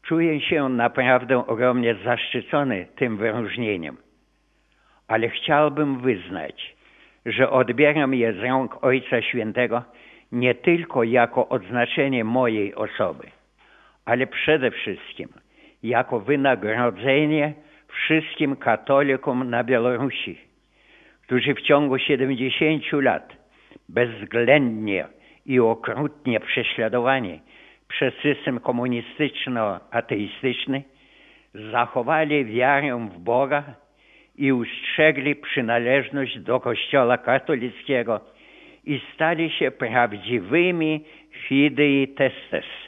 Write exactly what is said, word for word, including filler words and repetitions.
Czuję się naprawdę ogromnie zaszczycony tym wyróżnieniem, ale chciałbym wyznać, że odbieram je z rąk Ojca Świętego nie tylko jako odznaczenie mojej osoby, ale przede wszystkim jako wynagrodzenie wszystkim katolikom na Białorusi, którzy w ciągu siedemdziesięciu lat bezwzględnie i okrutnie prześladowani przez system komunistyczno-ateistyczny zachowali wiarę w Boga i ustrzegli przynależność do Kościoła katolickiego i stali się prawdziwymi fidei testes.